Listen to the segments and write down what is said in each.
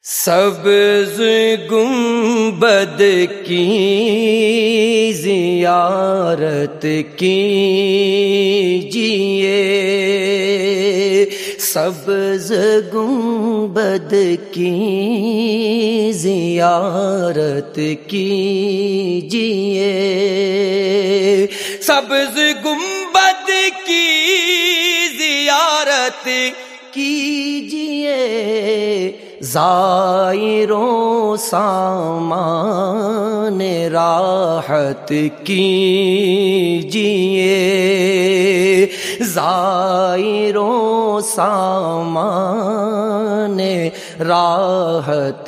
سبز گنبد کی زیارت کیجئے، سبز گنبد کی زیارت کیجئے، سبز گنبد کی زیارت کیجئے، زائروں سامان راحت کیجئے، زائروں سامان راحت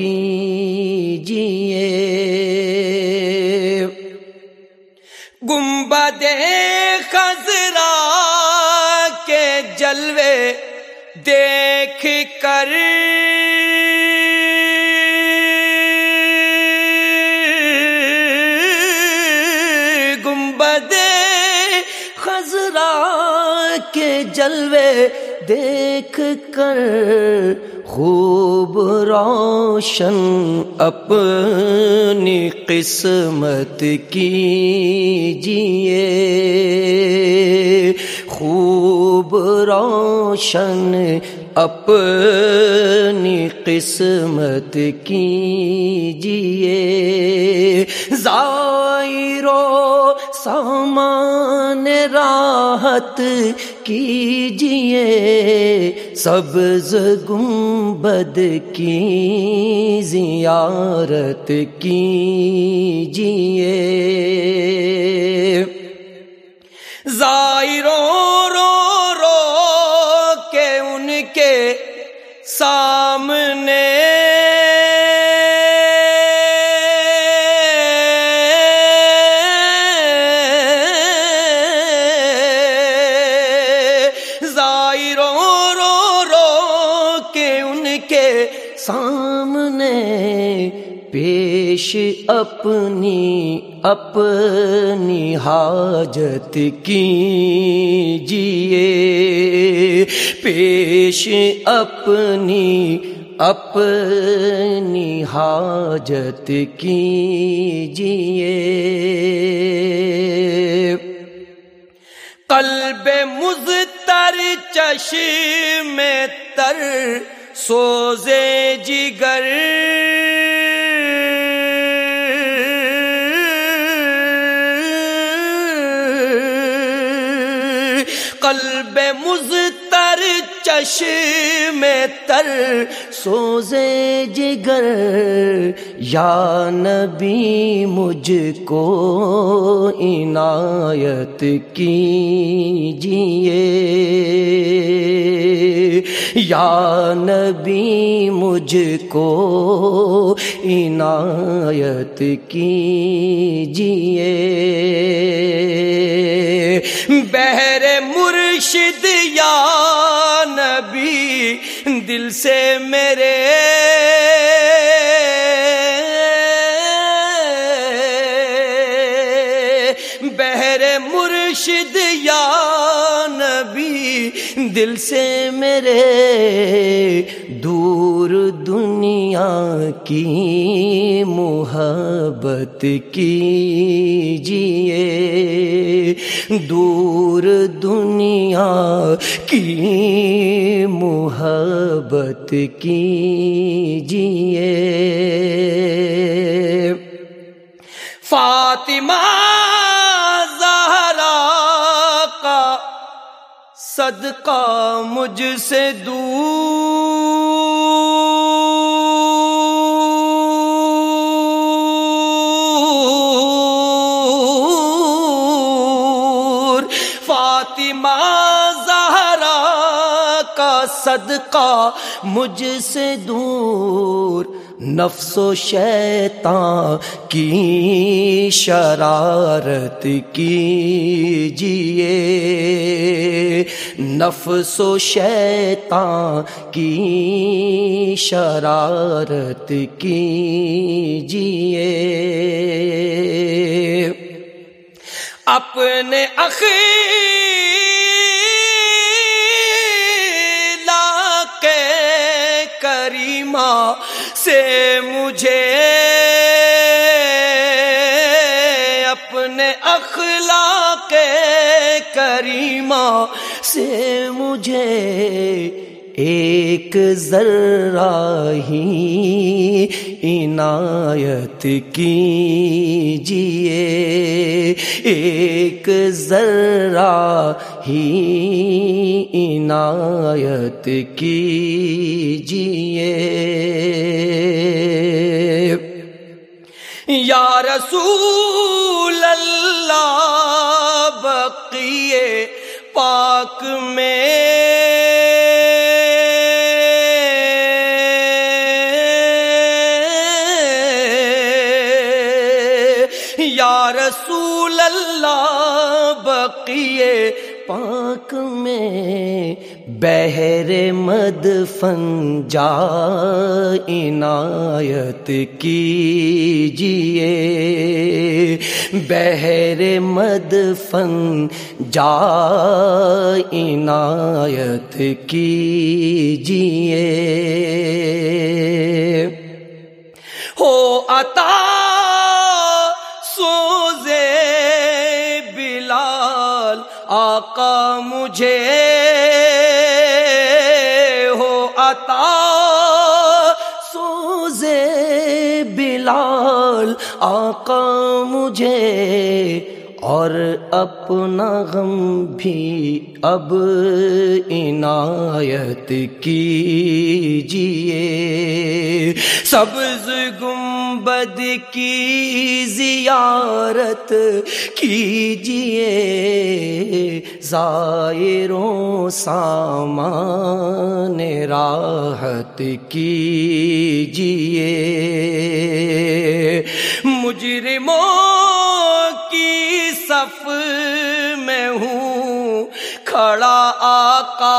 کیجئے۔ گنبد خضرا کے جلوے دیکھ کر گنبد خضرا کے جلوے دیکھ کر خوب روشن اپنی قسمت کیجئے، خوب روشن اپنی قسمت کیجئے، زائروں سامان راحت کیجئے، سبز گنبد کی زیارت کیجئے۔ زائروں رو رو کے ان کے سامنے سامنے پیش اپنی حاجت کیجئے، پیش اپنی حاجت کیجئے۔ قلب مضطر چشم تر سوزے جگر، قلب مضطر چشم تر سوزے جگر، یا نبی مجھ کو عنایت کیجئے، یا نبی مجھ کو عنایت کیجئے۔ بہر مرشد یا نبی دل سے میرے بہر مرشد یا نبی دل سے میرے دور دنیا کی محبت کیجئے، دور دنیا کی محبت کیجئے۔ فاطمہ صدقہ مجھ سے دور، فاطمہ زہرا کا صدقہ مجھ سے دور، نفس و شیطان کی شرارت کیجئے، نفس و شیطان کی شرارت کیجئے، اپنے اخلاق کریم کریمہ سے مجھے اپنے اخلاق کریمہ سے مجھے ایک ذرہ ہی عنایت کیجیے، ایک ذرہ ہی عنایت کیجیے۔ یا رسول اللہ بقیے پاک میں یا رسول اللہ بقیے پاک میں بحر مدفن جا عنایت کیجیے، بحر مدفن جا عنایت کیجیے۔ ہو عطا سوزے بلال آقا مجھے، ہو عطا سوزے بلال آقا مجھے، اور اپنا غم بھی اب عنایت کیجیے۔ سبز گنبد کی زیارت کیجیے، زائروں سامان راحت کیجیے۔ مجرموں کی صف میں ہوں کھڑا آقا،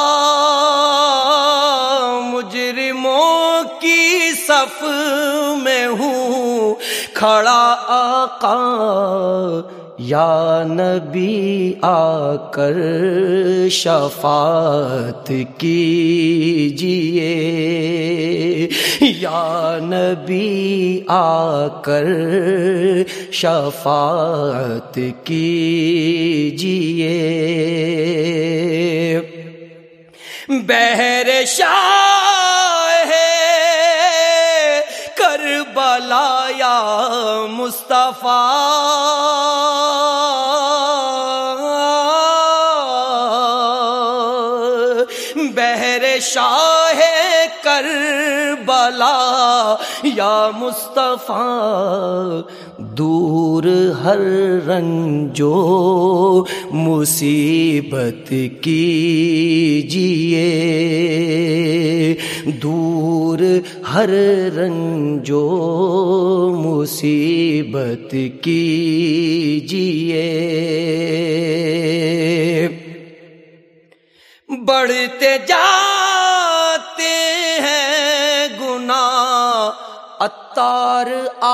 مجرموں کی صف میں ہوں کھڑا آقا، یا نبی آ کر شفاعت کیجیے، یا نبی آ کر شفاعت کیجیے۔ بحر شاہ کربلا یا مصطفیٰ، بحر شاہ کربلا یا مصطفیٰ، دور ہر رنجو مصیبت کیجیے، دور ہر رنجو مصیبت کیجیے۔ بڑھتے جاتے ہیں گناہ عطار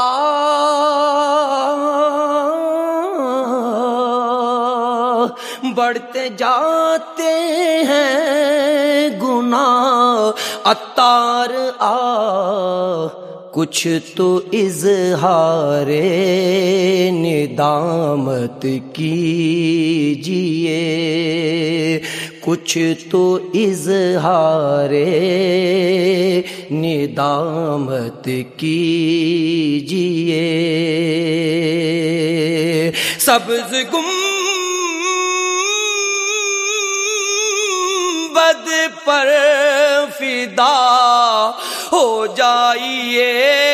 بڑھتے جاتے ہیں گناہ عطار کچھ تو اظہار ندامت کیجیے، کچھ تو اظہار ندامت کیجیے۔ سبز گنبد پر فدا ہو جائیے،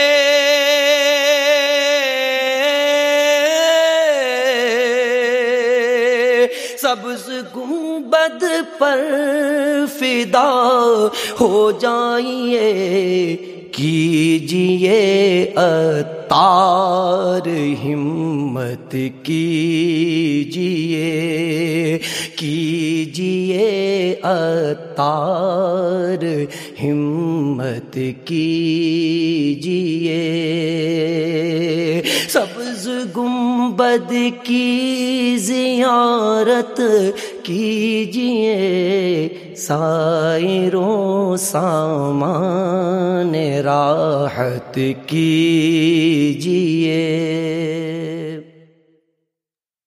سبز گنبد پر فدا ہو جائیے، کیجیے عطار ہمت کیجیے، کیجیے عطار ہمت کیجیے۔ سبز گنبد کی زیارت کیجیے، سائروں سامان راحت کیجئے